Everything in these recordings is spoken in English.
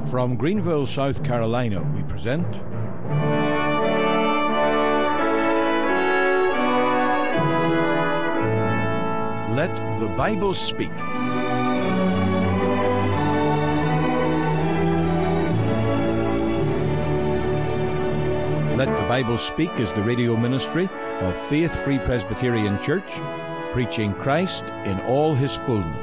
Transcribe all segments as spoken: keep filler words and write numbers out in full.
From Greenville, South Carolina, we present Let the Bible Speak. Let the Bible Speak is the radio ministry of Faith Free Presbyterian Church, preaching Christ in all his fullness.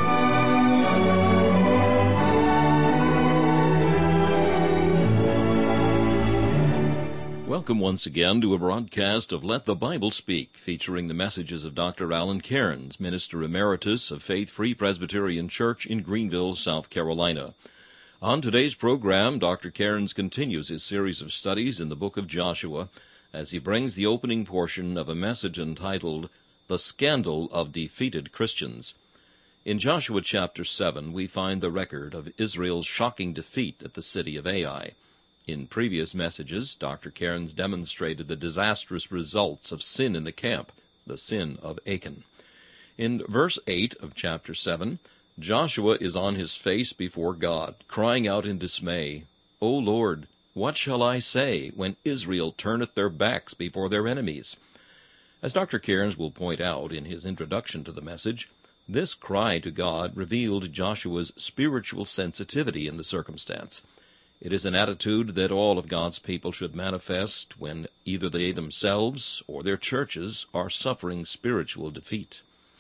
Welcome once again to a broadcast of Let the Bible Speak, featuring the messages of Doctor Alan Cairns, Minister Emeritus of Faith Free Presbyterian Church in Greenville, South Carolina. On today's program, Doctor Cairns continues his series of studies in the book of Joshua as he brings the opening portion of a message entitled, The Scandal of Defeated Christians. In Joshua chapter seven, we find the record of Israel's shocking defeat at the city of Ai. In previous messages, Doctor Cairns demonstrated the disastrous results of sin in the camp, the sin of Achan. In verse eight of chapter seven, Joshua is on his face before God, crying out in dismay, O Lord, what shall I say when Israel turneth their backs before their enemies? As Doctor Cairns will point out in his introduction to the message, this cry to God revealed Joshua's spiritual sensitivity in the circumstance. It is an attitude that all of God's people should manifest when either they themselves or their churches are suffering spiritual defeat.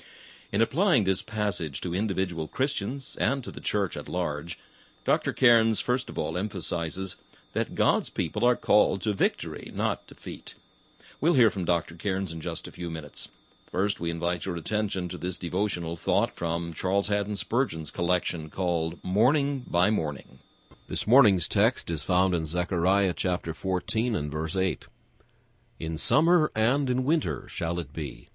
In applying this passage to individual Christians and to the church at large, Doctor Cairns first of all emphasizes that God's people are called to victory, not defeat. We'll hear from Doctor Cairns in just a few minutes. First, we invite your attention to this devotional thought from Charles Haddon Spurgeon's collection called Morning by Morning. This morning's text is found in Zechariah chapter fourteen and verse eight. In summer and in winter shall it be.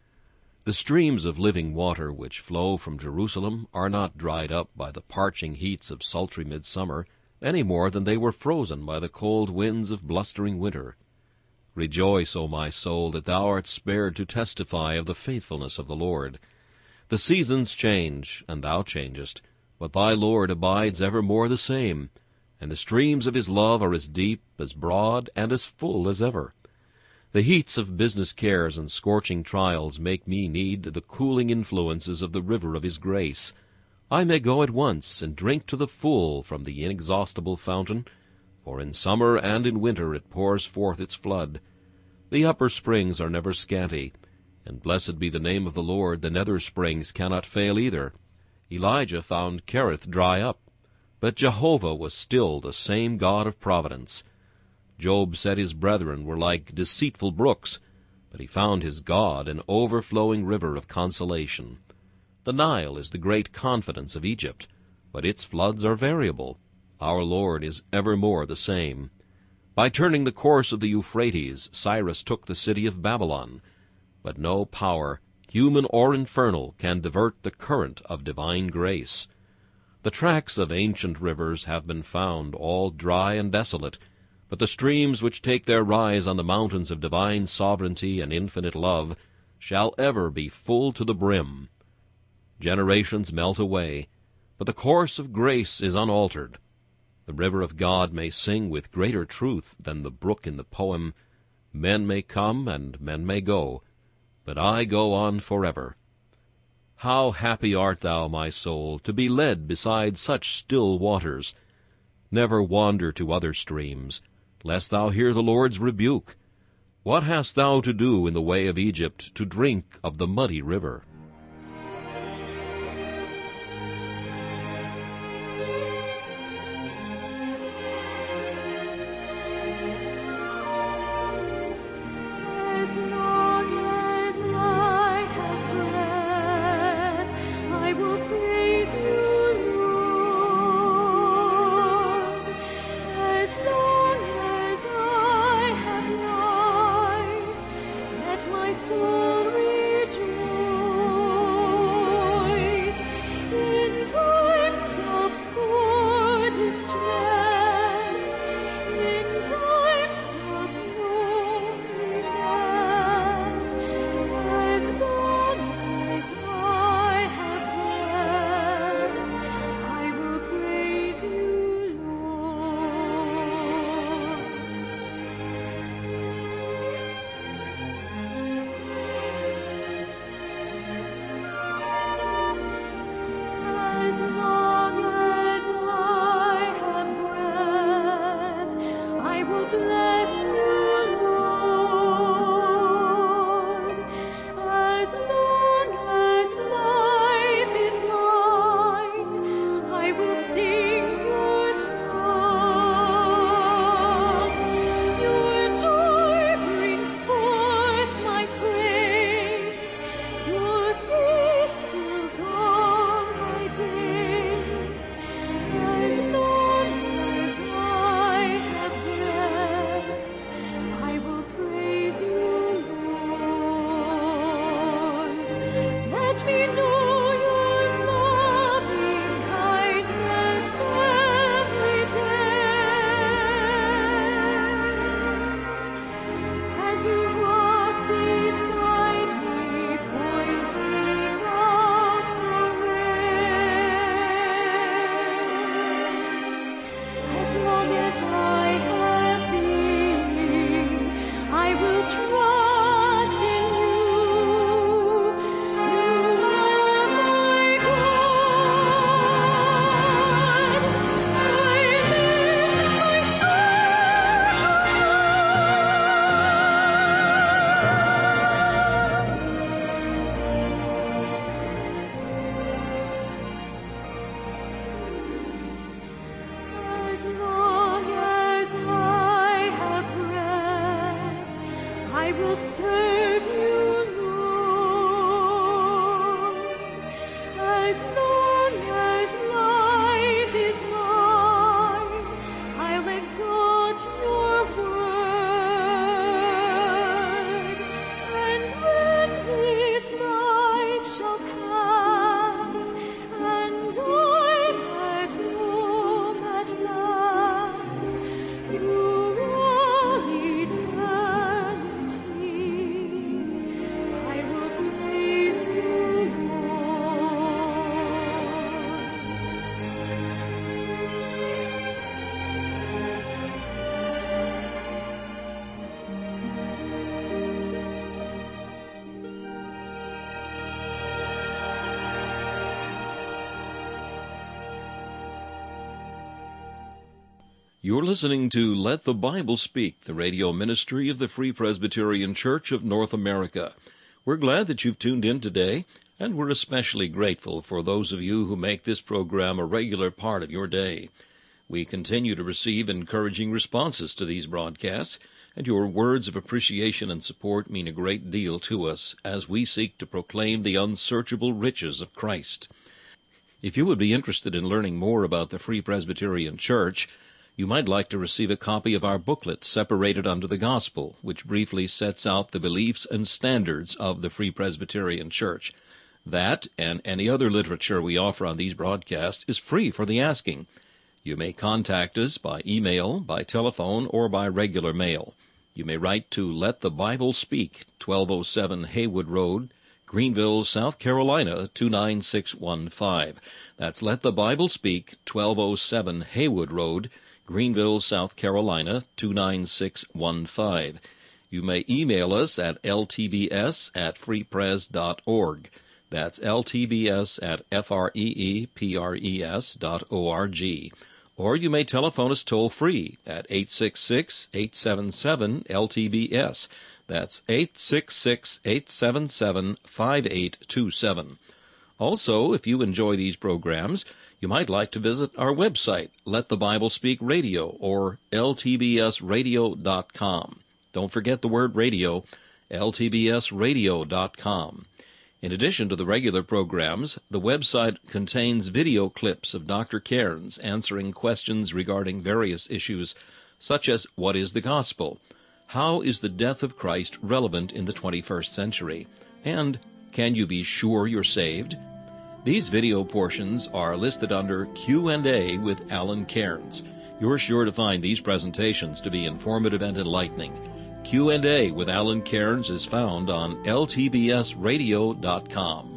The streams of living water which flow from Jerusalem are not dried up by the parching heats of sultry midsummer, any more than they were frozen by the cold winds of blustering winter. Rejoice, O my soul, that thou art spared to testify of the faithfulness of the Lord. The seasons change, and thou changest, but thy Lord abides evermore the same, and the streams of his love are as deep, as broad, and as full as ever. The heats of business cares and scorching trials make me need the cooling influences of the river of his grace. I may go at once and drink to the full from the inexhaustible fountain, for in summer and in winter it pours forth its flood. The upper springs are never scanty, and blessed be the name of the Lord, the nether springs cannot fail either. Elijah found Kerith dry up, but Jehovah was still the same God of providence. Job said his brethren were like deceitful brooks, but he found his God an overflowing river of consolation. The Nile is the great confidence of Egypt, but its floods are variable. Our Lord is evermore the same. By turning the course of the Euphrates, Cyrus took the city of Babylon, but no power, human or infernal, can divert the current of divine grace. The tracks of ancient rivers have been found all dry and desolate, but the streams which take their rise on the mountains of divine sovereignty and infinite love shall ever be full to the brim. Generations melt away, but the course of grace is unaltered. The river of God may sing with greater truth than the brook in the poem, Men may come and men may go, but I go on forever. How happy art thou, my soul, to be led beside such still waters! Never wander to other streams, lest thou hear the Lord's rebuke. What hast thou to do in the way of Egypt, to drink of the muddy river? As long as I have breath, I will praise you, Lord. As long as I have life, let my soul rejoice. I will sing your song. Your joy brings forth my praise. Your peace fills all my days. As long as I have breath, I will praise you, Lord. Let me know your loving kindness every day. As you walk beside me, pointing out the way. As long as I have been, I will trust in you. You are my God. I lift my As long as I have breath, I will serve you, Lord. As long as life is mine, I'll exalt your word. And when this life shall pass, and I'm at home at last, through all eternity, I will praise you, You're listening to Let the Bible Speak, the radio ministry of the Free Presbyterian Church of North America. We're glad that you've tuned in today, and we're especially grateful for those of you who make this program a regular part of your day. We continue to receive encouraging responses to these broadcasts, and your words of appreciation and support mean a great deal to us as we seek to proclaim the unsearchable riches of Christ. If you would be interested in learning more about the Free Presbyterian Church, you might like to receive a copy of our booklet, Separated Unto the Gospel, which briefly sets out the beliefs and standards of the Free Presbyterian Church. That, and any other literature we offer on these broadcasts, is free for the asking. You may contact us by email, by telephone, or by regular mail. You may write to Let the Bible Speak, twelve oh seven Haywood Road, Greenville, South Carolina, two nine six one five. That's Let the Bible Speak, twelve oh seven Haywood Road, Greenville, South Carolina, two nine six one five. You may email us at l t b s at freepres dot org. That's l t b s at freepres dot org. Or you may telephone us toll-free at eight six six, eight seven seven, L T B S. That's eight six six, eight seven seven, five eight two seven. Also, if you enjoy these programs, you might like to visit our website, Let the Bible Speak Radio, or l t b s radio dot com. Don't forget the word radio, l t b s radio dot com. In addition to the regular programs, the website contains video clips of Doctor Cairns answering questions regarding various issues, such as what is the gospel, how is the death of Christ relevant in the twenty-first century, and can you be sure you're saved? These video portions are listed under Q and A with Alan Cairns. You're sure to find these presentations to be informative and enlightening. Q and A with Alan Cairns is found on l t b s radio dot com.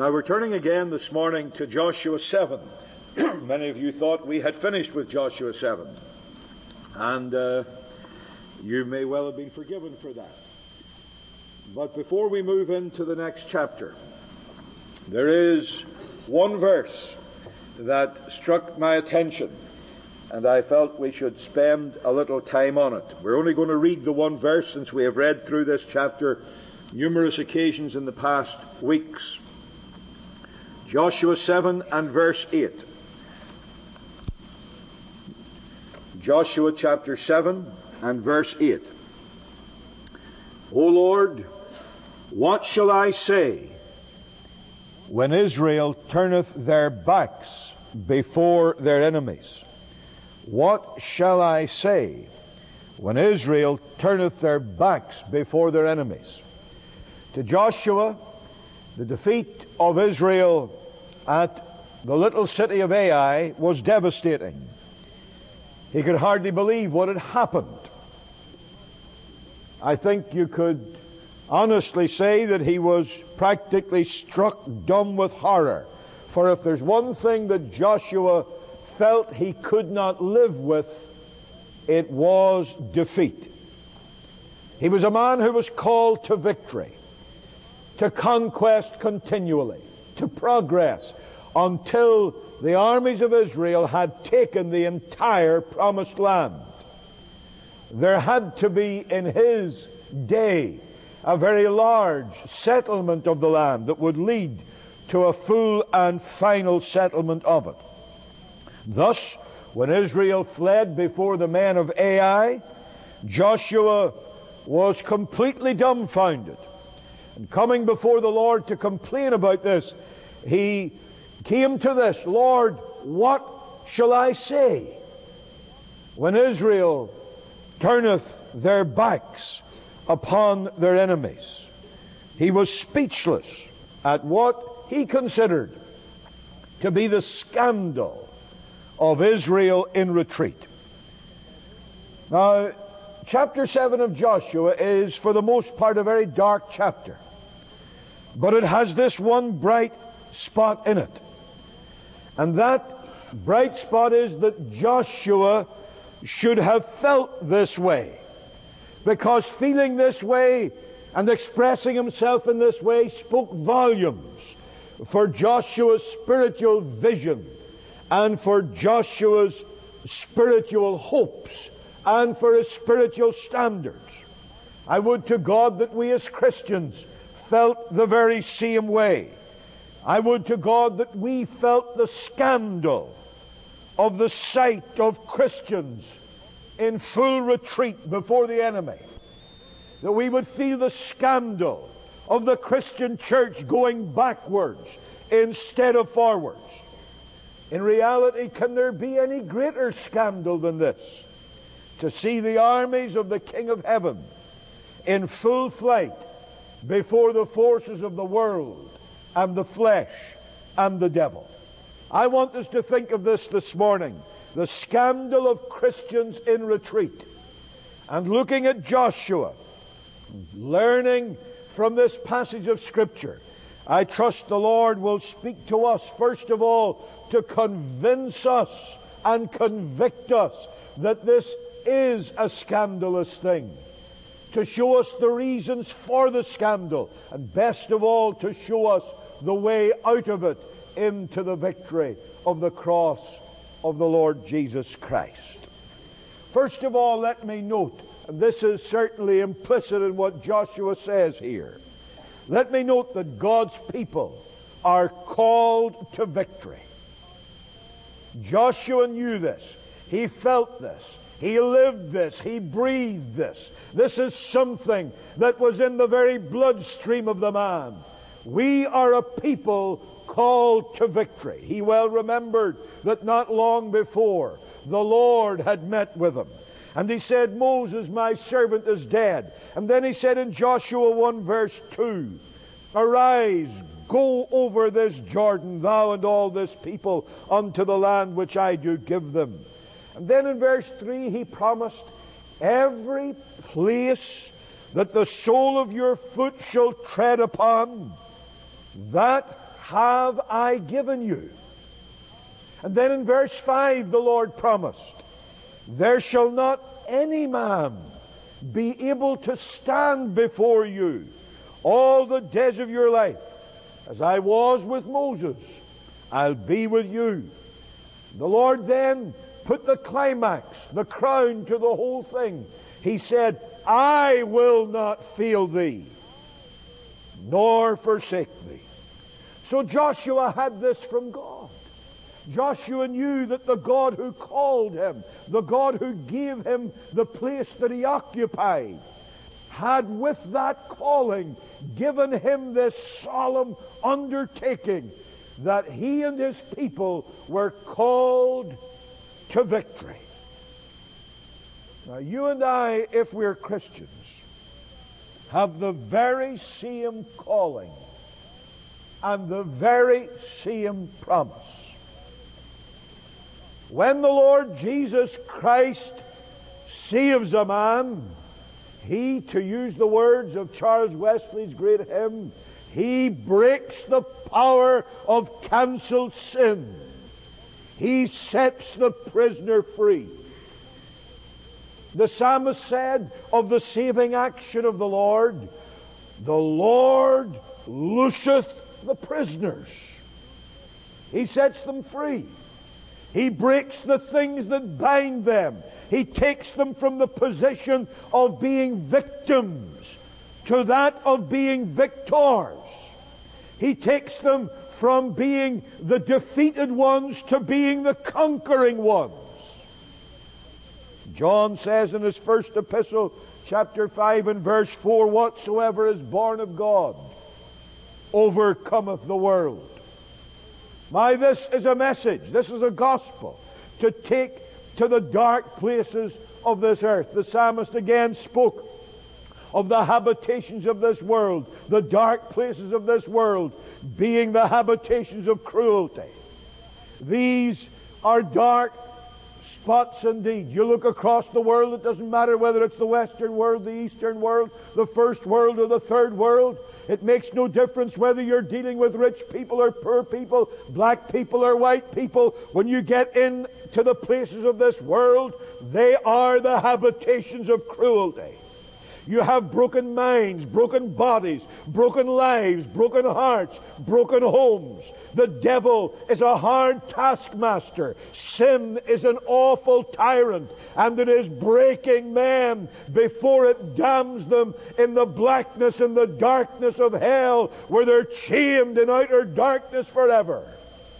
Now we're turning again this morning to Joshua seven. Many of you thought we had finished with Joshua seven. And uh, you may well have been forgiven for that. But before we move into the next chapter, there is one verse that struck my attention, and I felt we should spend a little time on it. We're only going to read the one verse, since we have read through this chapter numerous occasions in the past weeks. Joshua seven and verse eight. Joshua chapter seven and verse eight. O Lord, what shall I say when Israel turneth their backs before their enemies? What shall I say when Israel turneth their backs before their enemies? To Joshua, the defeat of Israel at the little city of Ai was devastating. He could hardly believe what had happened. I think you could honestly say that he was practically struck dumb with horror. For if there's one thing that Joshua felt he could not live with, it was defeat. He was a man who was called to victory, to conquest continually, to progress, until the armies of Israel had taken the entire promised land. There had to be in his day a very large settlement of the land that would lead to a full and final settlement of it. Thus, when Israel fled before the men of Ai, Joshua was completely dumbfounded. And coming before the Lord to complain about this, he came to this: Lord, what shall I say when Israel turneth their backs upon their enemies? He was speechless at what he considered to be the scandal of Israel in retreat. Now, chapter seven of Joshua is for the most part a very dark chapter, but it has this one bright spot in it. And that bright spot is that Joshua should have felt this way, because feeling this way and expressing himself in this way spoke volumes for Joshua's spiritual vision and for Joshua's spiritual hopes and for his spiritual standards. I would to God that we as Christians felt the very same way. I would to God that we felt the scandal of the sight of Christians in full retreat before the enemy. That we would feel the scandal of the Christian church going backwards instead of forwards. In reality, can there be any greater scandal than this? To see the armies of the King of Heaven in full flight before the forces of the world and the flesh and the devil. I want us to think of this this morning, the scandal of Christians in retreat, and looking at Joshua, learning from this passage of Scripture. I trust the Lord will speak to us, first of all, to convince us and convict us that this is a scandalous thing, to show us the reasons for the scandal, and best of all, to show us the way out of it into the victory of the cross of the Lord Jesus Christ. First of all, let me note, and this is certainly implicit in what Joshua says here, let me note that God's people are called to victory. Joshua knew this. He felt this. He lived this. He breathed this. This is something that was in the very bloodstream of the man. We are a people called to victory. He well remembered that not long before the Lord had met with him. And he said, Moses, my servant, is dead. And then he said in Joshua one verse two, Arise, go over this Jordan, thou and all this people, unto the land which I do give them. And then in verse three he promised, Every place that the sole of your foot shall tread upon, that have I given you. And then in verse five the Lord promised, there shall not any man be able to stand before you all the days of your life. As I was with Moses, I'll be with you. The Lord then put the climax, the crown to the whole thing. He said, I will not fail thee, nor forsake thee. So Joshua had this from God. Joshua knew that the God who called him, the God who gave him the place that he occupied, had with that calling given him this solemn undertaking that he and his people were called to victory. Now you and I, if we're Christians, have the very same calling and the very same promise. When the Lord Jesus Christ saves a man, He, to use the words of Charles Wesley's great hymn, He breaks the power of cancelled sin. He sets the prisoner free. The psalmist said of the saving action of the Lord, the Lord looseth the prisoners. He sets them free. He breaks the things that bind them. He takes them from the position of being victims to that of being victors. He takes them from being the defeated ones to being the conquering ones. John says in his first epistle, chapter five and verse four, whatsoever is born of God overcometh the world. My, this is a message, this is a gospel to take to the dark places of this earth. The psalmist again spoke of the habitations of this world, the dark places of this world being the habitations of cruelty. These are dark spots indeed. You look across the world, it doesn't matter whether it's the Western world, the Eastern world, the first world or the third world. It makes no difference whether you're dealing with rich people or poor people, black people or white people. When you get into the places of this world, they are the habitations of cruelty. You have broken minds, broken bodies, broken lives, broken hearts, broken homes. The devil is a hard taskmaster. Sin is an awful tyrant, and it is breaking men before it damns them in the blackness and the darkness of hell, where they're chained in outer darkness forever.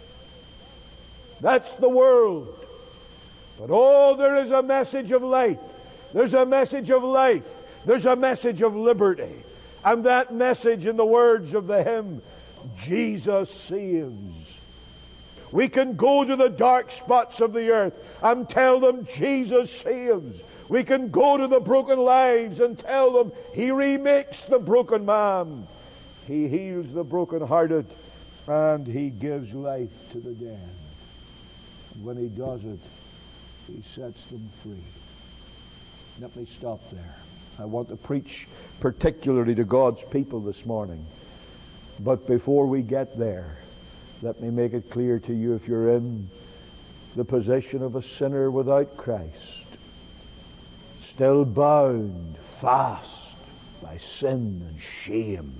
That's the world. But oh, there is a message of light. There's a message of life. There's a message of liberty. And that message, in the words of the hymn, Jesus saves. We can go to the dark spots of the earth and tell them Jesus saves. We can go to the broken lives and tell them He remakes the broken man. He heals the brokenhearted, and He gives life to the dead. And when He does it, He sets them free. Let me stop there. I want to preach particularly to God's people this morning. But before we get there, let me make it clear to you, if you're in the position of a sinner without Christ, still bound fast by sin and shame,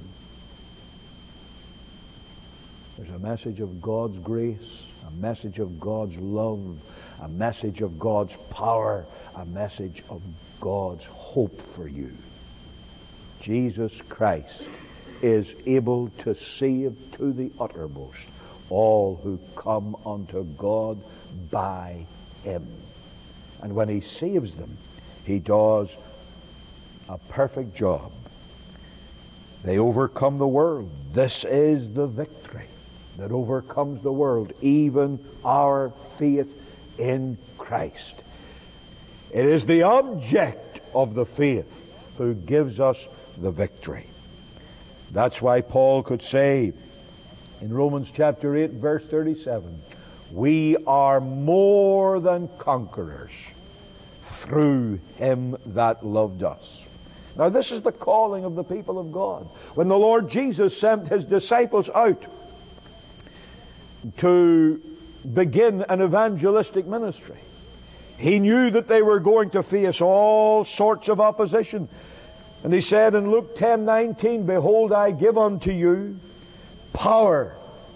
there's a message of God's grace, a message of God's love, a message of God's power, a message of God's hope for you. Jesus Christ is able to save to the uttermost all who come unto God by Him. And when He saves them, He does a perfect job. They overcome the world. This is the victory that overcomes the world, even our faith in Christ. It is the object of the faith who gives us the victory. That's why Paul could say in Romans chapter eight, verse thirty-seven, we are more than conquerors through Him that loved us. Now this is the calling of the people of God. When the Lord Jesus sent His disciples out to begin an evangelistic ministry. He knew that they were going to face all sorts of opposition. And he said in Luke ten nineteen, "Behold, I give unto you power."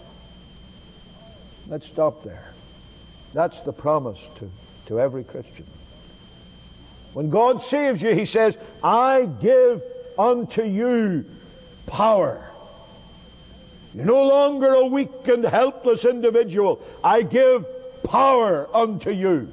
Let's stop there. That's the promise to, to every Christian. When God saves you, He says, "I give unto you power." You're no longer a weak and helpless individual. I give power unto you.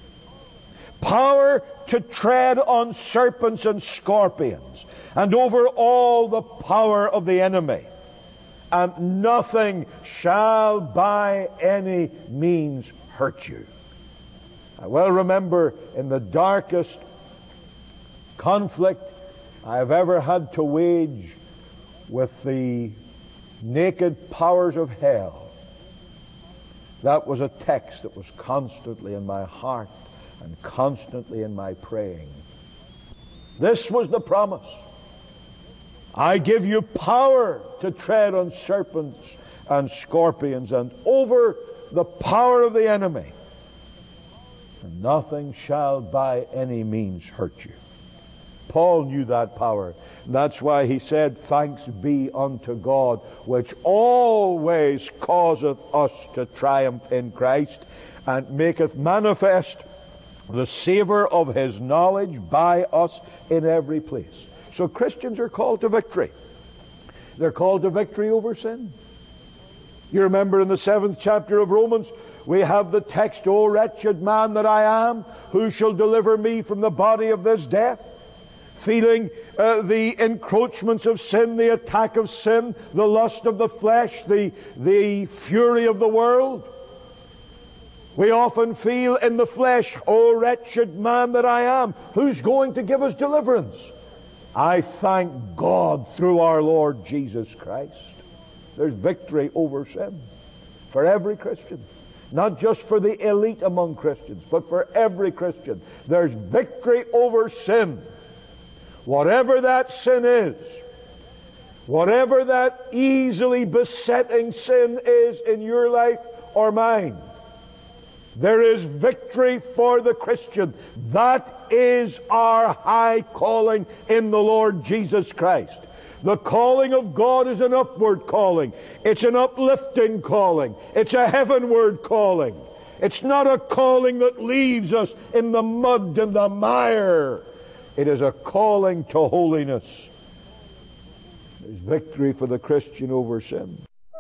Power to tread on serpents and scorpions, and over all the power of the enemy. And nothing shall by any means hurt you. I well remember in the darkest conflict I have ever had to wage with the naked powers of hell, that was a text that was constantly in my heart and constantly in my praying. This was the promise. I give you power to tread on serpents and scorpions and over the power of the enemy, and nothing shall by any means hurt you. Paul knew that power. That's why he said, "Thanks be unto God, which always causeth us to triumph in Christ, and maketh manifest the savour of His knowledge by us in every place." So Christians are called to victory. They're called to victory over sin. You remember in the seventh chapter of Romans, we have the text, "O wretched man that I am, who shall deliver me from the body of this death?" Feeling uh, the encroachments of sin, the attack of sin, the lust of the flesh, the, the fury of the world. We often feel in the flesh, "O wretched man that I am, who's going to give us deliverance?" I thank God through our Lord Jesus Christ. There's victory over sin for every Christian. Not just for the elite among Christians, but for every Christian. There's victory over sin. Whatever that sin is, whatever that easily besetting sin is in your life or mine, there is victory for the Christian. That is our high calling in the Lord Jesus Christ. The calling of God is an upward calling. It's an uplifting calling. It's a heavenward calling. It's not a calling that leaves us in the mud and the mire. It is a calling to holiness. There's victory for the Christian over sin.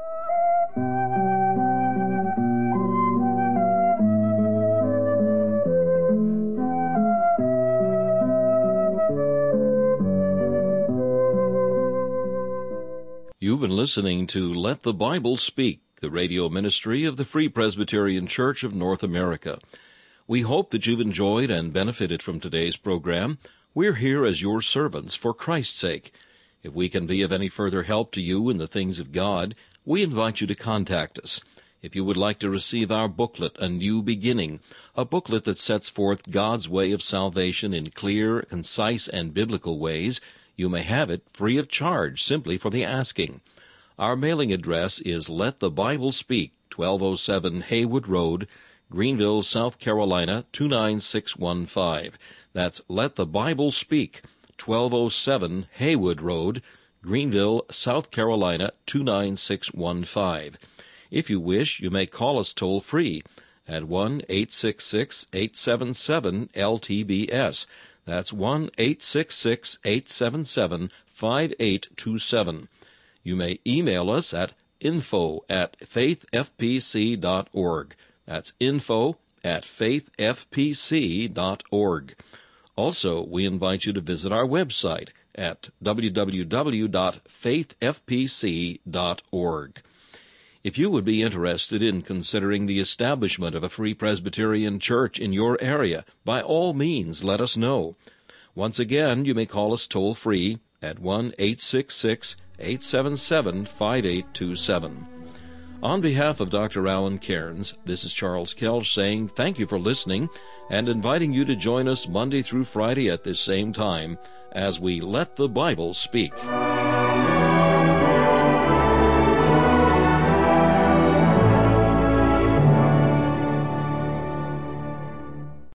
You've been listening to Let the Bible Speak, the radio ministry of the Free Presbyterian Church of North America. We hope that you've enjoyed and benefited from today's program. We're here as your servants for Christ's sake. If we can be of any further help to you in the things of God, we invite you to contact us. If you would like to receive our booklet, A New Beginning, a booklet that sets forth God's way of salvation in clear, concise, and biblical ways, you may have it free of charge simply for the asking. Our mailing address is Let the Bible Speak, twelve oh seven Haywood Road, Greenville, South Carolina, two nine six one five. That's Let the Bible Speak, twelve oh seven Haywood Road, Greenville, South Carolina, two nine six one five. If you wish, you may call us toll-free at one eight six six, eight seven seven, L T B S. That's one eight six six, eight seven seven, five eight two seven. You may email us at info at faith f p c dot org. That's info at faith f p c dot org. Also, we invite you to visit our website at w w w dot faith f p c dot org. If you would be interested in considering the establishment of a Free Presbyterian Church in your area, by all means let us know. Once again, you may call us toll-free at one eight six six, eight seven seven, five eight two seven. On behalf of Doctor Alan Cairns, this is Charles Kelch saying thank you for listening and inviting you to join us Monday through Friday at this same time as we Let the Bible Speak.